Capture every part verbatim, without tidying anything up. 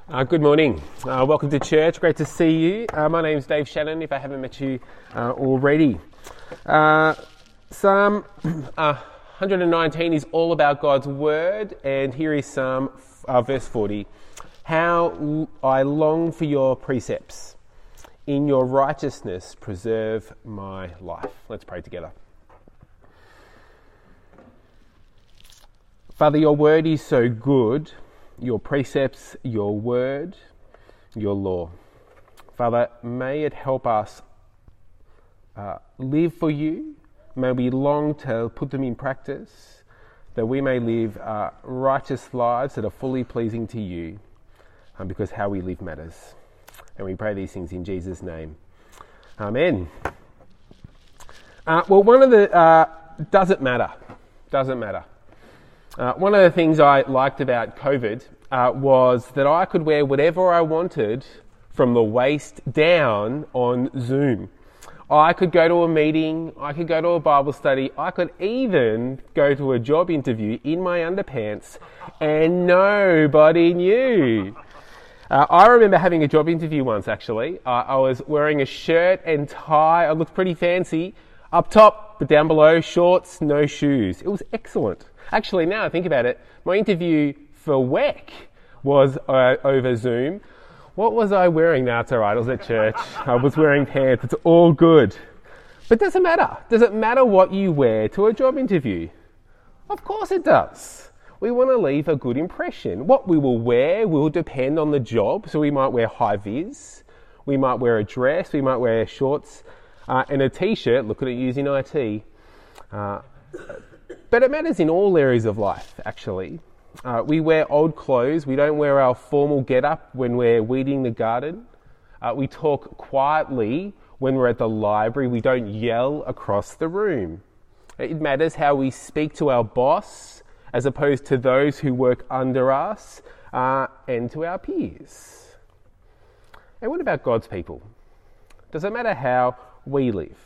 Uh, good morning. Uh, welcome to church. Great to see you. Uh, my name's Dave Shannon, if I haven't met you uh, already. Uh, Psalm uh, one nineteen is all about God's word, and here is Psalm uh, verse forty. How I long for your precepts. In your righteousness preserve my life. Let's pray together. Father, your word is so good. Your precepts, your word, your law. Father, may it help us uh, live for you. May we long to put them in practice, that we may live uh, righteous lives that are fully pleasing to you, um, because how we live matters. And we pray these things in Jesus' name. Amen. Uh, well, one of the... Uh, does it matter? Doesn't matter. Uh, one of the things I liked about COVID uh, was that I could wear whatever I wanted from the waist down on Zoom. I could go to a meeting, I could go to a Bible study, I could even go to a job interview in my underpants and nobody knew. Uh, I remember having a job interview once actually. Uh, I was wearing a shirt and tie, I looked pretty fancy, up top, but down below, shorts, no shoes. It was excellent. Actually, now I think about it, my interview for W E C was uh, over Zoom. What was I wearing? No, it's all right. I was at church. I was wearing pants. It's all good. But does it matter? Does it matter what you wear to a job interview? Of course it does. We want to leave a good impression. What we will wear will depend on the job. So we might wear high vis. We might wear a dress. We might wear shorts uh, and a t-shirt. Look at it using I T. Uh, But it matters in all areas of life, actually. Uh, we wear old clothes. We don't wear our formal get-up when we're weeding the garden. Uh, we talk quietly when we're at the library. We don't yell across the room. It matters how we speak to our boss as opposed to those who work under us uh, and to our peers. And what about God's people? Does it matter how we live?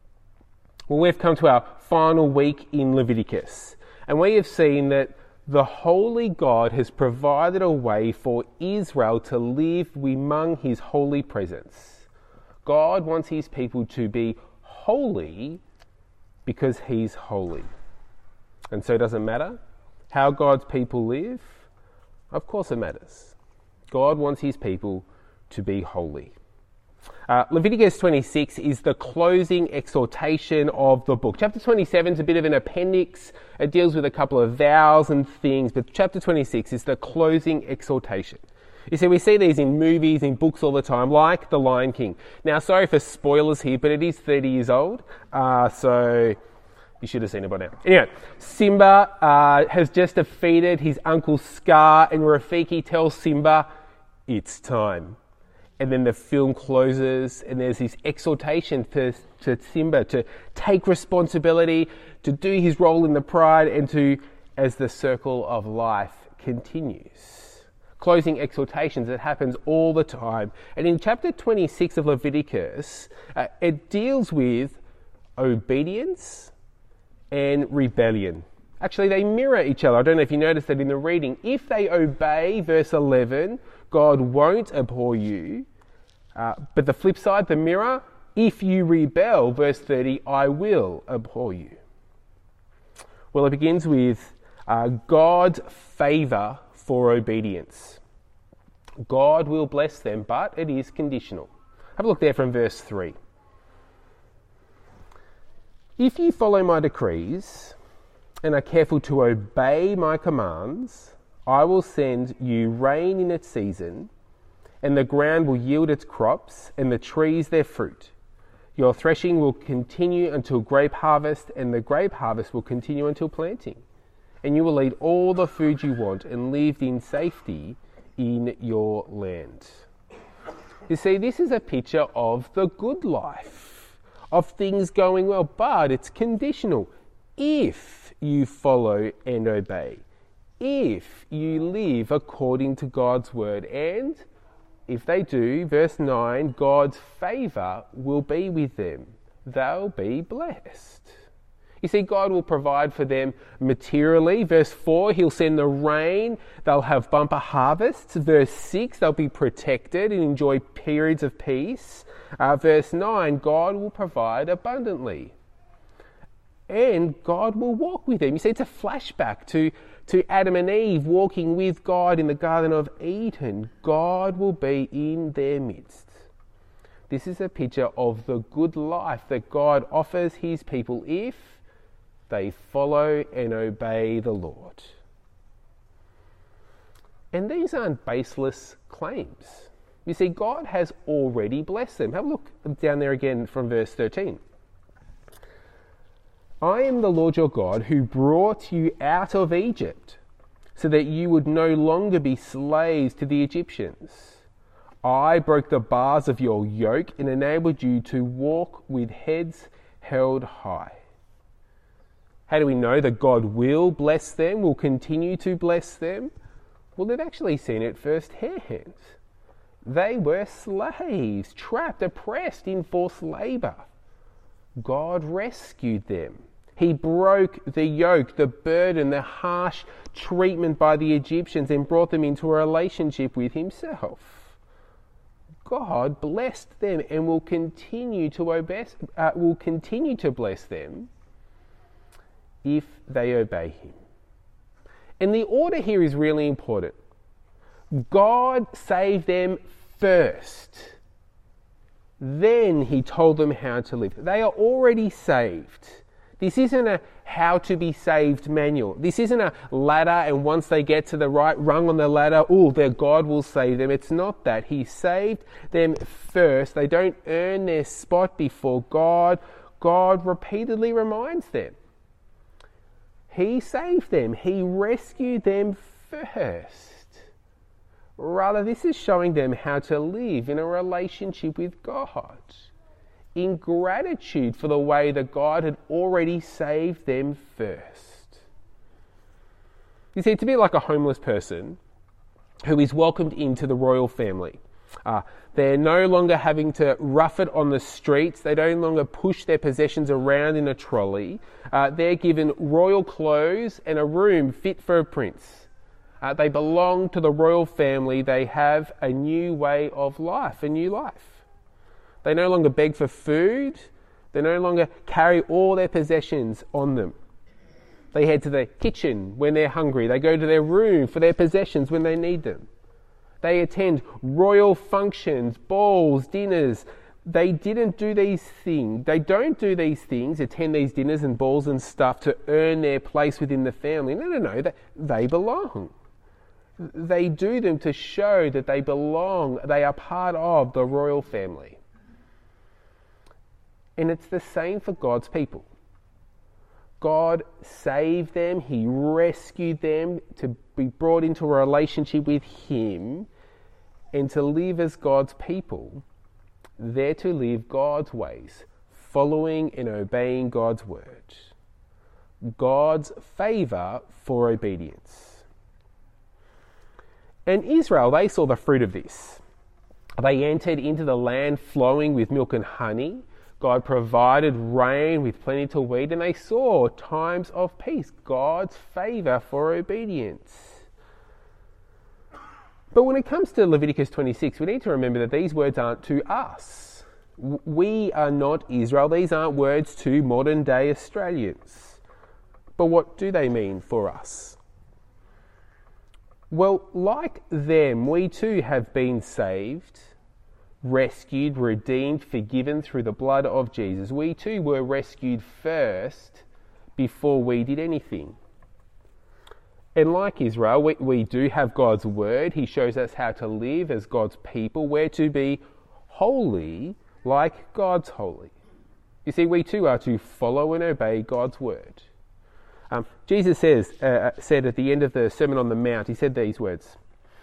Well, we've come to our final week in Leviticus, and we have seen that the holy God has provided a way for Israel to live among his holy presence. God wants his people to be holy because he's holy. And so does it matter how God's people live? Of course it matters. God wants his people to be holy. Uh, Leviticus twenty-six is the closing exhortation of the book. Chapter twenty-seven is a bit of an appendix. It deals with a couple of vows and things, but chapter twenty-six is the closing exhortation. You see, we see these in movies, in books all the time, like The Lion King. Now, sorry for spoilers here, but it is thirty years old, uh, so you should have seen it by now. Anyway, Simba uh, has just defeated his uncle Scar, and Rafiki tells Simba, it's time. And then the film closes and there's this exhortation to, to Simba to take responsibility, to do his role in the pride, and to, as the circle of life continues. Closing exhortations, it happens all the time. And in chapter twenty-six of Leviticus, uh, it deals with obedience and rebellion. Actually, they mirror each other. I don't know if you noticed that in the reading. If they obey, verse eleven, God won't abhor you. Uh, but the flip side, the mirror, if you rebel, verse thirty, I will abhor you. Well, it begins with uh, God's favour for obedience. God will bless them, but it is conditional. Have a look there from verse three. If you follow my decrees and are careful to obey my commands, I will send you rain in its season, and the ground will yield its crops, and the trees their fruit. Your threshing will continue until grape harvest, and the grape harvest will continue until planting. And you will eat all the food you want and live in safety in your land. You see, this is a picture of the good life, of things going well, but it's conditional. If you follow and obey, if you live according to God's word, and if they do, verse nine, God's favour will be with them. They'll be blessed. You see, God will provide for them materially. Verse four, he'll send the rain. They'll have bumper harvests. Verse six, they'll be protected and enjoy periods of peace. Uh, verse nine, God will provide abundantly. And God will walk with them. You see, it's a flashback to, to Adam and Eve walking with God in the Garden of Eden. God will be in their midst. This is a picture of the good life that God offers his people if they follow and obey the Lord. And these aren't baseless claims. You see, God has already blessed them. Have a look down there again from verse thirteen. I am the Lord your God who brought you out of Egypt so that you would no longer be slaves to the Egyptians. I broke the bars of your yoke and enabled you to walk with heads held high. How do we know that God will bless them, will continue to bless them? Well, they've actually seen it firsthand. They were slaves, trapped, oppressed in forced labour. God rescued them. He broke the yoke, the burden, the harsh treatment by the Egyptians and brought them into a relationship with himself. God blessed them and will continue to obey, uh, will continue to bless them if they obey him. And the order here is really important. God saved them first. Then he told them how to live. They are already saved. This isn't a how to be saved manual. This isn't a ladder, and once they get to the right rung on the ladder, oh, their God will save them. It's not that. He saved them first. They don't earn their spot before God. God repeatedly reminds them. He saved them. He rescued them first. Rather, this is showing them how to live in a relationship with God, in gratitude for the way that God had already saved them first. You see, it's a bit like a homeless person who is welcomed into the royal family. Uh, they're no longer having to rough it on the streets. They no longer push their possessions around in a trolley. Uh, they're given royal clothes and a room fit for a prince. Uh, they belong to the royal family. They have a new way of life, a new life. They no longer beg for food. They no longer carry all their possessions on them. They head to the kitchen when they're hungry. They go to their room for their possessions when they need them. They attend royal functions, balls, dinners. They didn't do these things. They don't do these things, attend these dinners and balls and stuff to earn their place within the family. No, no, no. They, they belong. They do them to show that they belong. They are part of the royal family. And it's the same for God's people. God saved them. He rescued them to be brought into a relationship with him and to live as God's people. They're to live God's ways, following and obeying God's word. God's favour for obedience. And Israel, they saw the fruit of this. They entered into the land flowing with milk and honey. God provided rain with plenty to eat, and they saw times of peace, God's favour for obedience. But when it comes to Leviticus twenty-six, we need to remember that these words aren't to us. We are not Israel. These aren't words to modern day Australians. But what do they mean for us? Well, like them, we too have been saved, rescued, redeemed, forgiven through the blood of Jesus. We too were rescued first before we did anything. And like Israel, we, we do have God's word. He shows us how to live as God's people. We're to be holy like God's holy. You see, we too are to follow and obey God's word. Um, Jesus says, uh, said at the end of the Sermon on the Mount, he said these words,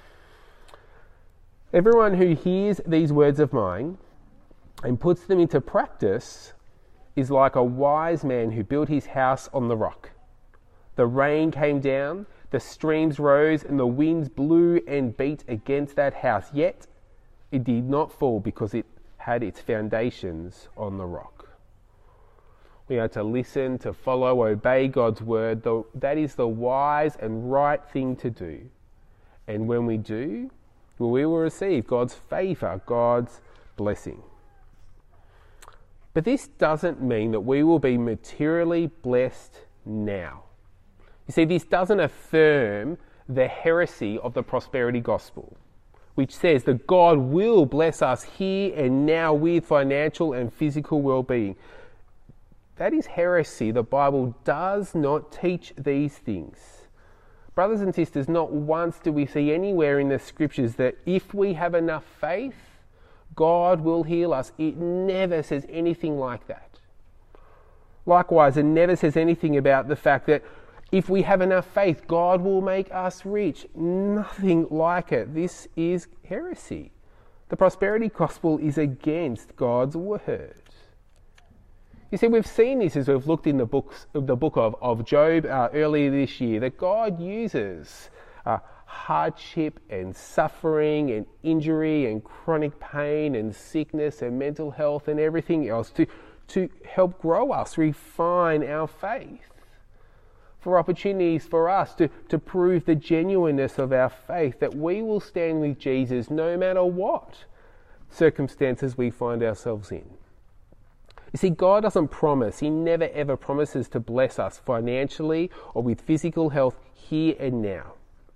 "Everyone who hears these words of mine and puts them into practice is like a wise man who built his house on the rock. The rain came down, the streams rose, and the winds blew and beat against that house. Yet it did not fall because it had its foundations on the rock." We are to listen, to follow, obey God's word. The, that is the wise and right thing to do. And when we do, well, we will receive God's favour, God's blessing. But this doesn't mean that we will be materially blessed now. You see, this doesn't affirm the heresy of the prosperity gospel, which says that God will bless us here and now with financial and physical well-being. That is heresy. The Bible does not teach these things. Brothers and sisters, not once do we see anywhere in the scriptures that if we have enough faith, God will heal us. It never says anything like that. Likewise, it never says anything about the fact that if we have enough faith, God will make us rich. Nothing like it. This is heresy. The prosperity gospel is against God's word. You see, we've seen this as we've looked in the books, the book of, of Job uh, earlier this year, that God uses uh, hardship and suffering and injury and chronic pain and sickness and mental health and everything else to, to help grow us, refine our faith, for opportunities for us to, to prove the genuineness of our faith, that we will stand with Jesus no matter what circumstances we find ourselves in. You see, God doesn't promise, He never ever promises to bless us financially or with physical health here and now.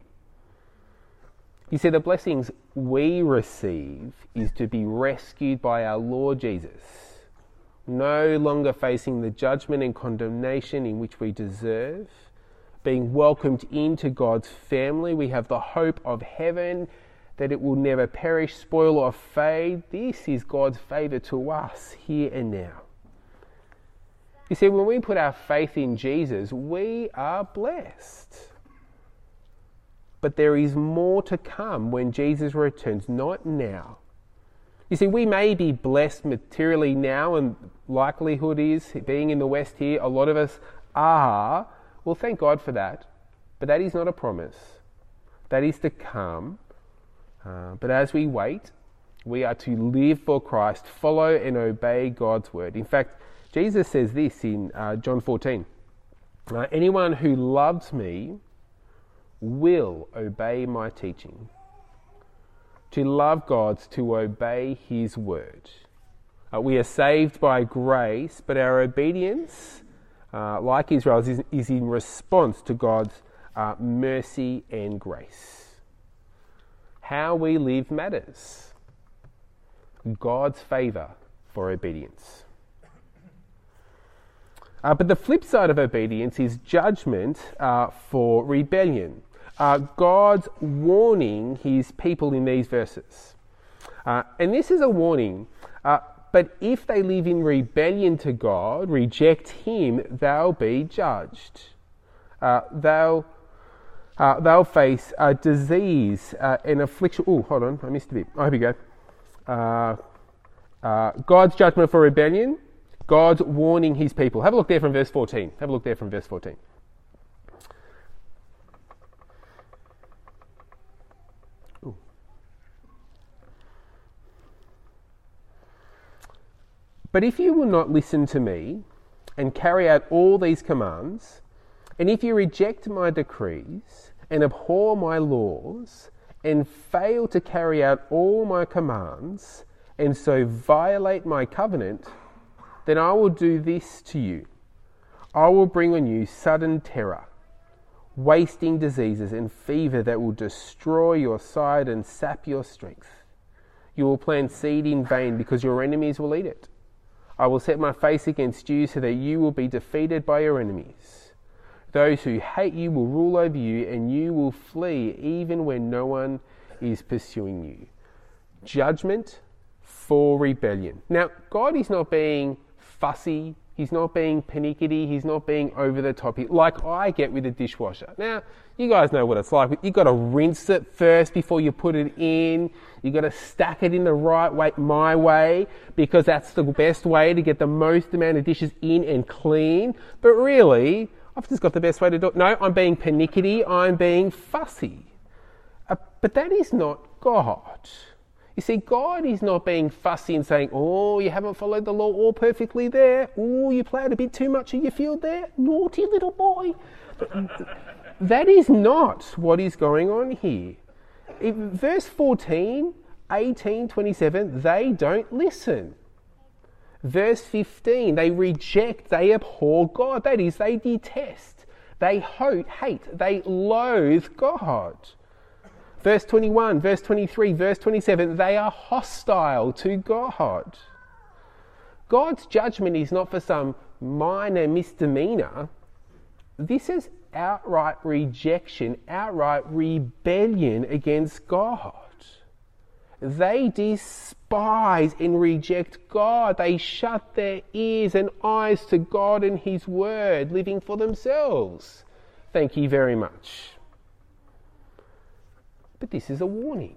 You see, the blessings we receive is to be rescued by our Lord Jesus, no longer facing the judgment and condemnation in which we deserve, being welcomed into God's family. We have the hope of heaven, that it will never perish, spoil or fade. This is God's favour to us here and now. You see, when we put our faith in Jesus, we are blessed. But there is more to come when Jesus returns, not now. You see, we may be blessed materially now, and likelihood is, being in the West here, a lot of us are. Well, thank God for that. But that is not a promise. That is to come. Uh, but as we wait, we are to live for Christ, follow and obey God's word. In fact, Jesus says this in uh, John fourteen. Uh, Anyone who loves me will obey my teaching. To love God's to obey His word. Uh, we are saved by grace, but our obedience, uh, like Israel's, is, is in response to God's uh, mercy and grace. How we live matters. God's favour for obedience. Uh, but the flip side of obedience is judgment uh, for rebellion. Uh, God's warning His people in these verses. Uh, and this is a warning. Uh, but if they live in rebellion to God, reject Him, they'll be judged. Uh, they'll Uh, they'll face uh, disease uh, and affliction. Oh, hold on, I missed a bit. Oh, here we go. Uh, uh, God's judgment for rebellion, God's warning His people. Have a look there from verse fourteen. Have a look there from verse fourteen. Ooh. But if you will not listen to me and carry out all these commands, and if you reject my decrees and abhor my laws and fail to carry out all my commands and so violate my covenant, then I will do this to you. I will bring on you sudden terror, wasting diseases and fever that will destroy your side and sap your strength. You will plant seed in vain because your enemies will eat it. I will set my face against you so that you will be defeated by your enemies. Those who hate you will rule over you, and you will flee even when no one is pursuing you. Judgment for rebellion. Now, God is not being fussy. He's not being pernickety. He's not being over the top, like I get with a dishwasher. Now, you guys know what it's like. You've got to rinse it first before you put it in. You've got to stack it in the right way, my way, because that's the best way to get the most amount of dishes in and clean. But really, I've just got the best way to do it. No, I'm being pernickety. I'm being fussy. Uh, but that is not God. You see, God is not being fussy and saying, oh, you haven't followed the law all perfectly there. Oh, you played a bit too much in your field there. Naughty little boy. That is not what is going on here. In verse fourteen, eighteen, twenty-seven, they don't listen. Verse fifteen, they reject, they abhor God. That is, they detest, they hate, hate, they loathe God. Verse twenty-one, verse twenty-three, verse twenty-seven, they are hostile to God. God's judgment is not for some minor misdemeanor. This is outright rejection, outright rebellion against God. They despise and reject God. They shut their ears and eyes to God and His Word, living for themselves. Thank you very much. But this is a warning.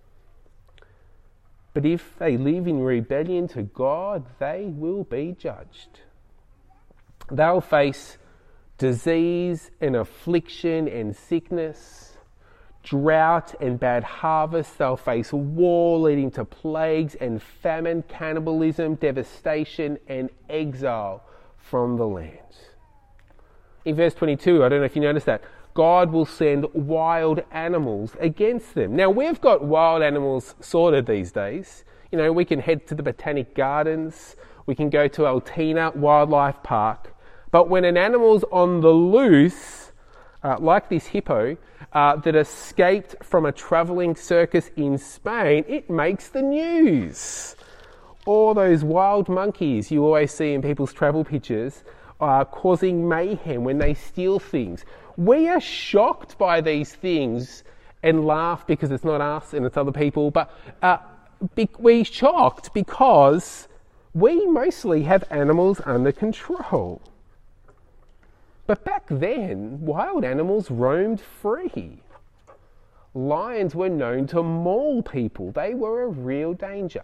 But if they live in rebellion to God, they will be judged. They'll face disease and affliction and sickness, drought and bad harvest. They'll face war leading to plagues and famine, cannibalism, devastation and exile from the land. In verse twenty-two, I don't know if you noticed that, God will send wild animals against them. Now, we've got wild animals sorted these days. You know, we can head to the Botanic Gardens, we can go to Altina Wildlife Park, but when an animal's on the loose, uh, like this hippo, uh, that escaped from a travelling circus in Spain, it makes the news. Or those wild monkeys you always see in people's travel pictures, uh, causing mayhem when they steal things. We are shocked by these things and laugh because it's not us and it's other people, but uh, be- we're shocked because we mostly have animals under control. But back then, wild animals roamed free. Lions were known to maul people. They were a real danger.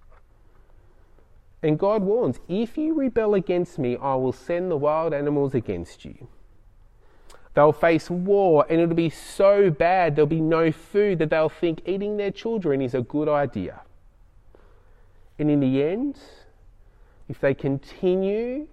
And God warns, if you rebel against me, I will send the wild animals against you. They'll face war and it'll be so bad there'll be no food that they'll think eating their children is a good idea. And in the end, if they continue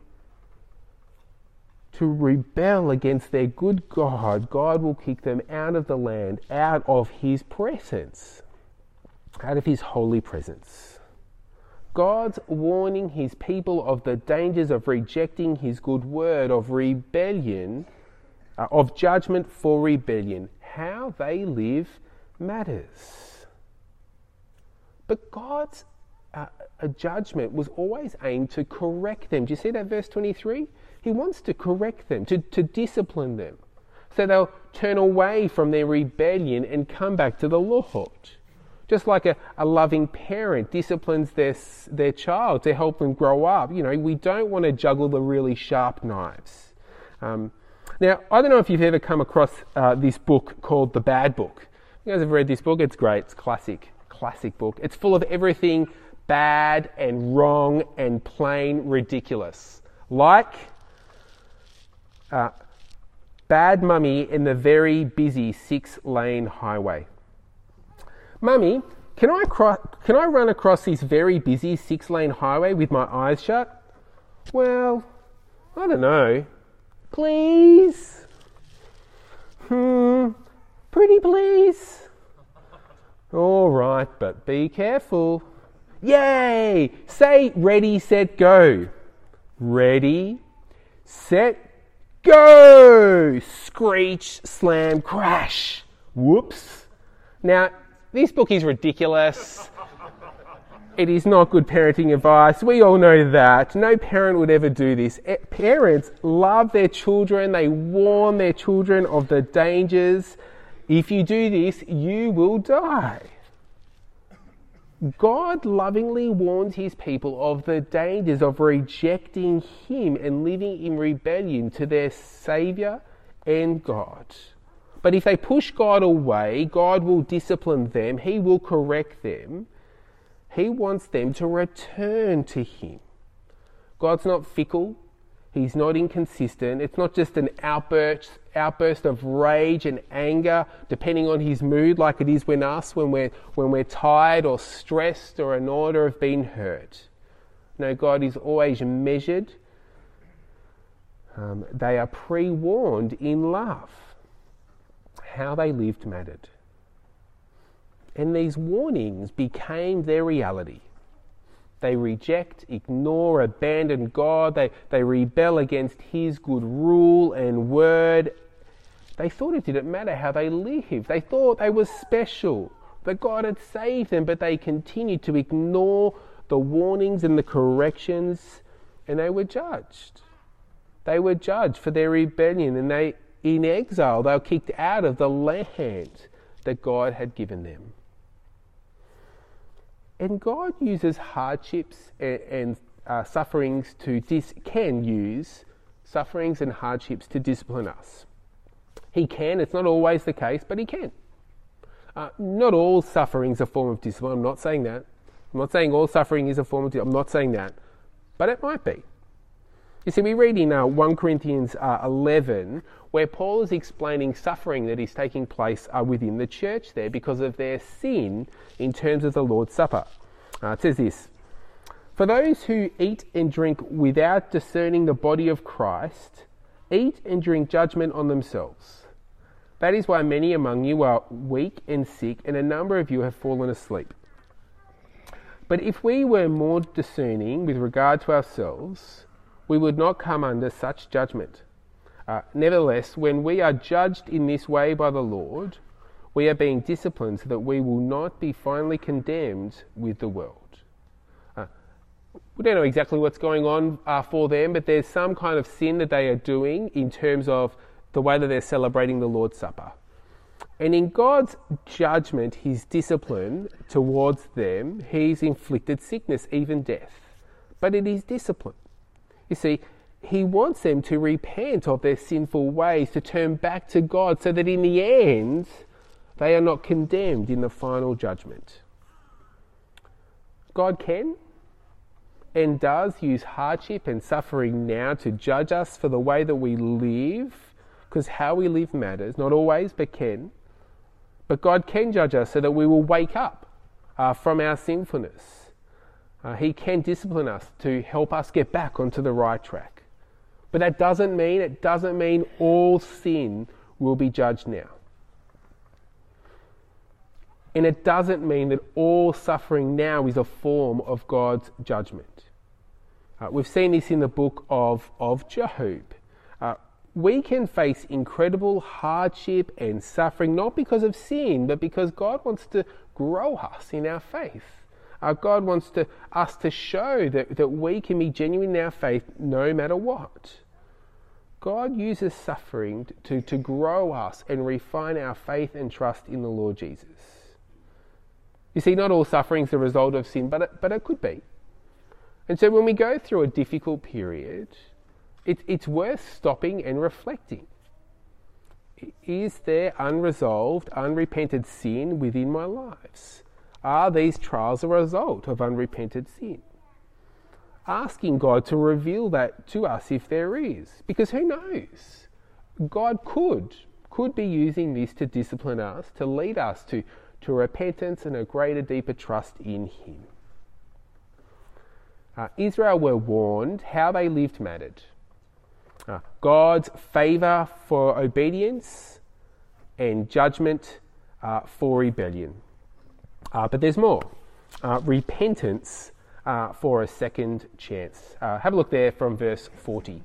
to rebel against their good God, God will kick them out of the land, out of His presence, out of His holy presence. God's warning His people of the dangers of rejecting His good word, of rebellion, uh, of judgment for rebellion. How they live matters. But God's uh, a judgment was always aimed to correct them. Do you see that verse twenty-three? He wants to correct them, to, to discipline them, so they'll turn away from their rebellion and come back to the Lord. Just like a, a loving parent disciplines their, their child to help them grow up. You know, we don't want to juggle the really sharp knives. Um, now, I don't know if you've ever come across uh, this book called The Bad Book. You guys have read this book? It's great. It's classic, classic book. It's full of everything bad and wrong and plain ridiculous. Like uh, Bad Mummy in the very busy six-lane highway. Mummy, can I cro- can I run across this very busy six-lane highway with my eyes shut? Well, I don't know. Please? Hmm, pretty please? All right, but be careful. Yay! Say ready, set, go. Ready, set, go! Screech, slam, crash. Whoops. Now, this book is ridiculous. It is not good parenting advice. We all know that. No parent would ever do this. Parents love their children. They warn their children of the dangers. If you do this, you will die. God lovingly warns His people of the dangers of rejecting Him and living in rebellion to their Saviour and God. But if they push God away, God will discipline them. He will correct them. He wants them to return to Him. God's not fickle. He's not inconsistent. It's not just an outburst, outburst of rage and anger, depending on his mood, like it is when us, when we're, when we're tired or stressed or annoyed or have been hurt. No, God is always measured. Um, they are pre-warned in love. How they lived mattered. And these warnings became their reality. They reject, ignore, abandon God. They, they rebel against his good rule and word. They thought it didn't matter how they lived. They thought they were special, that God had saved them, but they continued to ignore the warnings and the corrections, and they were judged. They were judged for their rebellion, and they, in exile, they were kicked out of the land that God had given them. And God uses hardships and, and uh, sufferings to dis- can use sufferings and hardships to discipline us. He can. It's not always the case, but he can. Uh, not all suffering is a form of discipline. I'm not saying that. I'm not saying all suffering is a form of discipline. I'm not saying that, but it might be. You see, we read in uh, First Corinthians uh, eleven where Paul is explaining suffering that is taking place uh, within the church there because of their sin in terms of the Lord's Supper. Uh, it says this: "For those who eat and drink without discerning the body of Christ, eat and drink judgment on themselves. That is why many among you are weak and sick, and a number of you have fallen asleep. But if we were more discerning with regard to ourselves, we would not come under such judgment. Uh, nevertheless, when we are judged in this way by the Lord, we are being disciplined so that we will not be finally condemned with the world." Uh, we don't know exactly what's going on uh, for them, but there's some kind of sin that they are doing in terms of the way that they're celebrating the Lord's Supper. And in God's judgment, his discipline towards them, he's inflicted sickness, even death. But it is discipline. You see, he wants them to repent of their sinful ways, to turn back to God, so that in the end, they are not condemned in the final judgment. God can and does use hardship and suffering now to judge us for the way that we live, because how we live matters, not always, but can. But God can judge us so that we will wake up uh, from our sinfulness. Uh, he can discipline us to help us get back onto the right track. But that doesn't mean, it doesn't mean all sin will be judged now. And it doesn't mean that all suffering now is a form of God's judgment. Uh, we've seen this in the book of, of Job. Uh, we can face incredible hardship and suffering, not because of sin, but because God wants to grow us in our faith. Uh, God wants to, us to show that, that we can be genuine in our faith no matter what. God uses suffering to, to grow us and refine our faith and trust in the Lord Jesus. You see, not all suffering is the result of sin, but it, but it could be. And so when we go through a difficult period, it, it's worth stopping and reflecting. Is there unresolved, unrepented sin within my lives? Are these trials a result of unrepented sin? Asking God to reveal that to us if there is. Because who knows? God could, could be using this to discipline us, to lead us to, to repentance and a greater, deeper trust in him. Uh, Israel were warned how they lived mattered. Uh, God's favour for obedience and judgment uh, for rebellion. Uh, but there's more. Uh, repentance uh, for a second chance. Uh, have a look there from verse forty.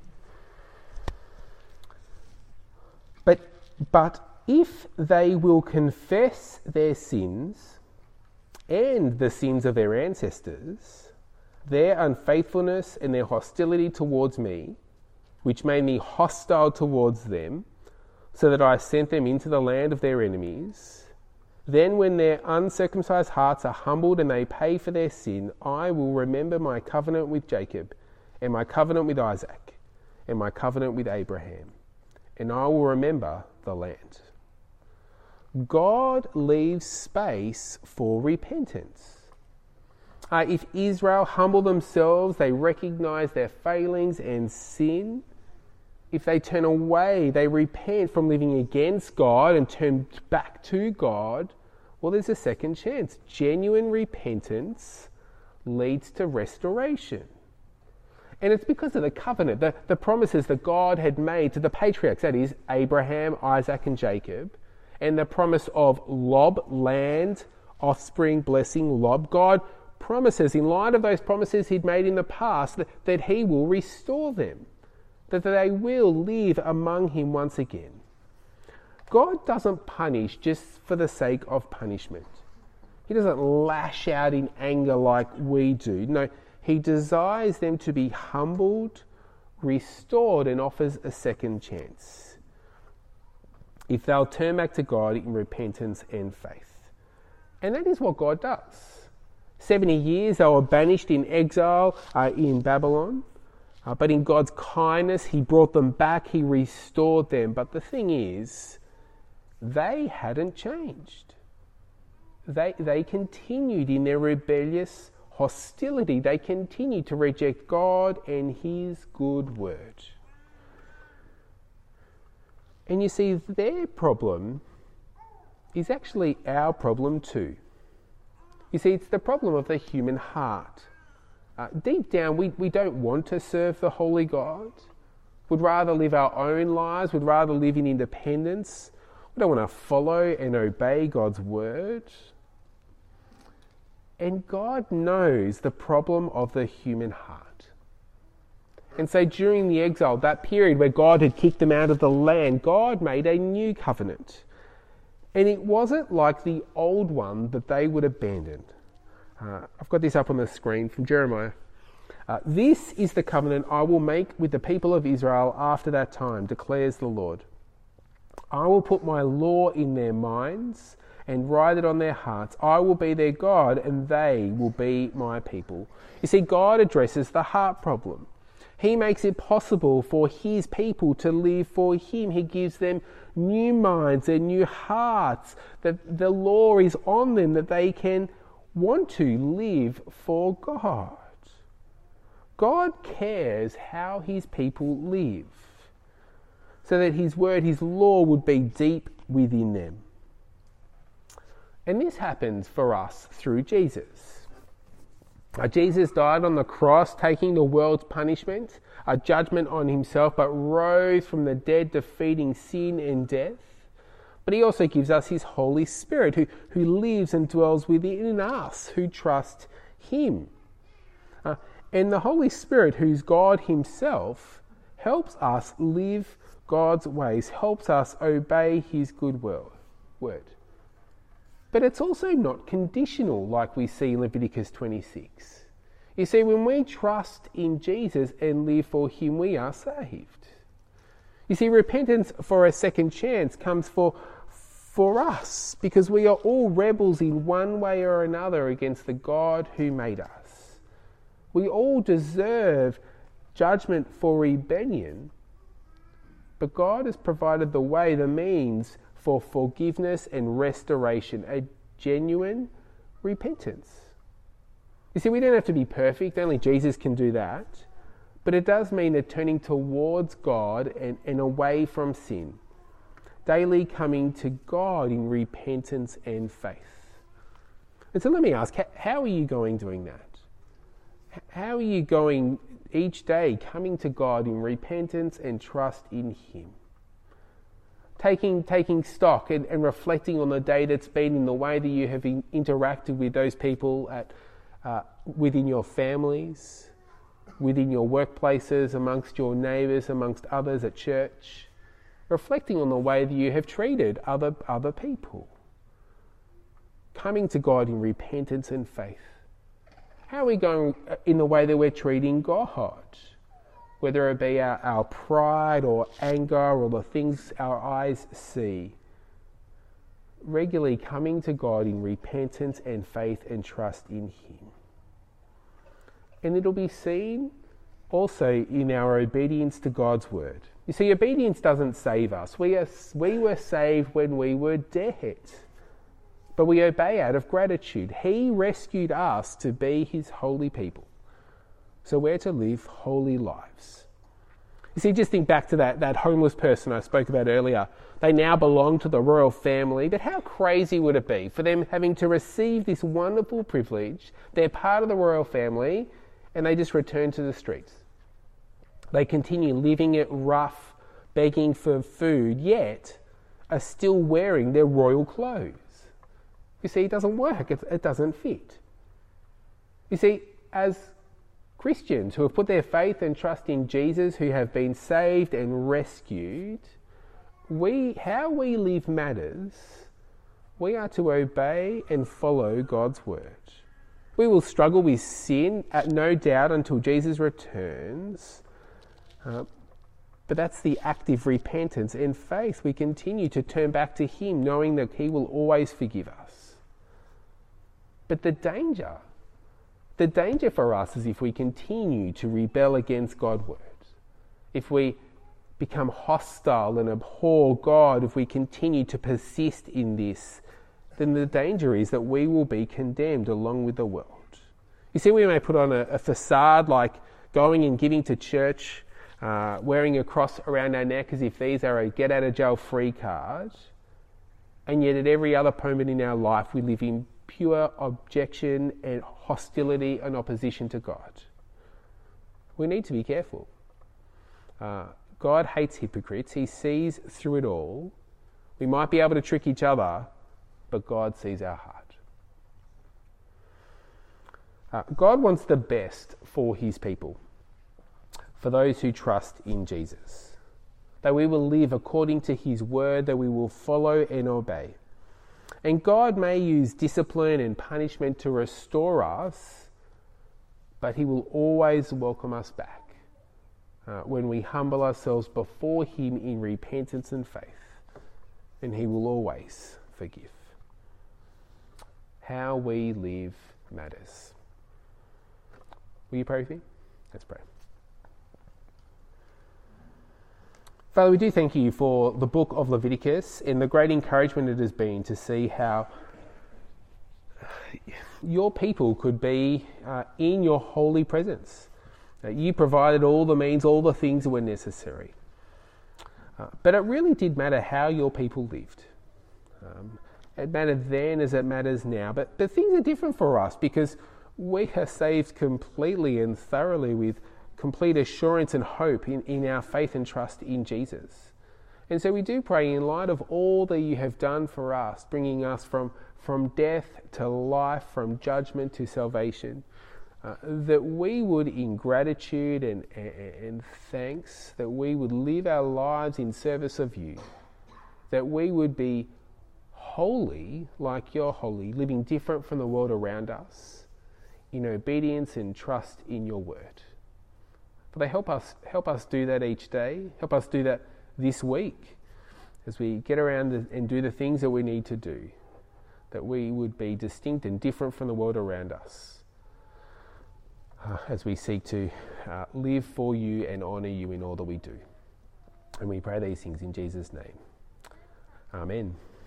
But, but if they will confess their sins and the sins of their ancestors, their unfaithfulness and their hostility towards me, which made me hostile towards them, so that I sent them into the land of their enemies, then when their uncircumcised hearts are humbled and they pay for their sin, I will remember my covenant with Jacob, and my covenant with Isaac, and my covenant with Abraham, and I will remember the land. God leaves space for repentance. Uh, if Israel humble themselves, they recognize their failings and sin. If they turn away, they repent from living against God and turn back to God, well, there's a second chance. Genuine repentance leads to restoration. And it's because of the covenant, the, the promises that God had made to the patriarchs, that is, Abraham, Isaac, and Jacob, and the promise of Lob, land, offspring, blessing, Lob. God promises, in light of those promises he'd made in the past, that, that he will restore them, that they will live among him once again. God doesn't punish just for the sake of punishment. He doesn't lash out in anger like we do. No, he desires them to be humbled, restored, and offers a second chance if they'll turn back to God in repentance and faith. And that is what God does. seventy years they were banished in exile uh, in Babylon. Uh, but in God's kindness, he brought them back, he restored them. But the thing is, they hadn't changed. They, they continued in their rebellious hostility. They continued to reject God and his good word. And you see, their problem is actually our problem too. You see, it's the problem of the human heart. Uh, deep down, we, we don't want to serve the holy God. We'd rather live our own lives. We'd rather live in independence. We don't want to follow and obey God's word. And God knows the problem of the human heart. And so during the exile, that period where God had kicked them out of the land, God made a new covenant. And it wasn't like the old one that they would abandon. Uh, I've got this up on the screen from Jeremiah. Uh, this is the covenant I will make with the people of Israel after that time, declares the Lord. I will put my law in their minds and write it on their hearts. I will be their God and they will be my people. You see, God addresses the heart problem. He makes it possible for his people to live for him. He gives them new minds and new hearts, that the law is on them, that they can want to live for God. God cares how his people live, so that his word, his law would be deep within them. And this happens for us through Jesus. Uh, Jesus died on the cross, taking the world's punishment, a judgment on himself, but rose from the dead, defeating sin and death. But he also gives us his Holy Spirit, who, who lives and dwells within us, who trust him. Uh, and the Holy Spirit, who's God himself, helps us live God's ways, helps us obey his good word. But it's also not conditional like we see in Leviticus twenty-six. You see, when we trust in Jesus and live for him, we are saved. You see, repentance for a second chance comes for for us, because we are all rebels in one way or another against the God who made us. We all deserve judgment for rebellion, but God has provided the way, the means for forgiveness and restoration, a genuine repentance. You see, we don't have to be perfect, only Jesus can do that, but it does mean that turning towards God and, and away from sin, daily coming to God in repentance and faith. And so let me ask, how are you going doing that? How are you going each day coming to God in repentance and trust in him? Taking, taking stock and, and reflecting on the day that's been, in the way that you have in, interacted with those people at, uh, within your families, within your workplaces, amongst your neighbours, amongst others at church. Reflecting on the way that you have treated other, other people. Coming to God in repentance and faith. How are we going in the way that we're treating God? Whether it be our, our pride or anger or the things our eyes see. Regularly coming to God in repentance and faith and trust in him. And it'll be seen also in our obedience to God's word. You see, obedience doesn't save us. We are, we were saved when we were dead. but we obey out of gratitude. He rescued us to be his holy people. So we're to live holy lives. You see, just think back to that, that homeless person I spoke about earlier. They now belong to the royal family, but how crazy would it be for them having to receive this wonderful privilege? They're part of the royal family, and they just return to the streets. They continue living it rough, begging for food, yet are still wearing their royal clothes. You see, it doesn't work. It, it doesn't fit. You see, as Christians who have put their faith and trust in Jesus, who have been saved and rescued, we how we live matters. We are to obey and follow God's word. We will struggle with sin, at no doubt, until Jesus returns. Uh, but that's the active repentance and faith. We continue to turn back to him, knowing that he will always forgive us. But the danger, the danger for us is if we continue to rebel against God's word, if we become hostile and abhor God, if we continue to persist in this, then the danger is that we will be condemned along with the world. You see, we may put on a, a facade like going and giving to church, uh, wearing a cross around our neck as if these are a get-out-of-jail-free card, and yet at every other moment in our life we live in pure objection and hostility and opposition to God. We need to be careful. Uh, God hates hypocrites. He sees through it all. We might be able to trick each other, but God sees our heart. Uh, God wants the best for his people, for those who trust in Jesus, that we will live according to his word, that we will follow and obey. And God may use discipline and punishment to restore us, but he will always welcome us back uh, when we humble ourselves before him in repentance and faith, and he will always forgive. How we live matters. Will you pray with me? Let's pray. Father, we do thank you for the book of Leviticus and the great encouragement it has been to see how your people could be uh, in your holy presence. Uh, you provided all the means, all the things that were necessary. Uh, but it really did matter how your people lived. Um, it mattered then as it matters now. But, but things are different for us because we are saved completely and thoroughly with complete assurance and hope in, in our faith and trust in Jesus. And so we do pray, in light of all that you have done for us, bringing us from, from death to life, from judgment to salvation, uh, that we would, in gratitude and, and, and thanks, that we would live our lives in service of you, that we would be holy like you're holy, living different from the world around us, in obedience and trust in your word. Father, help us, help us do that each day. Help us do that this week as we get around and do the things that we need to do, that we would be distinct and different from the world around us uh, as we seek to uh, live for you and honour you in all that we do. And we pray these things in Jesus' name. Amen.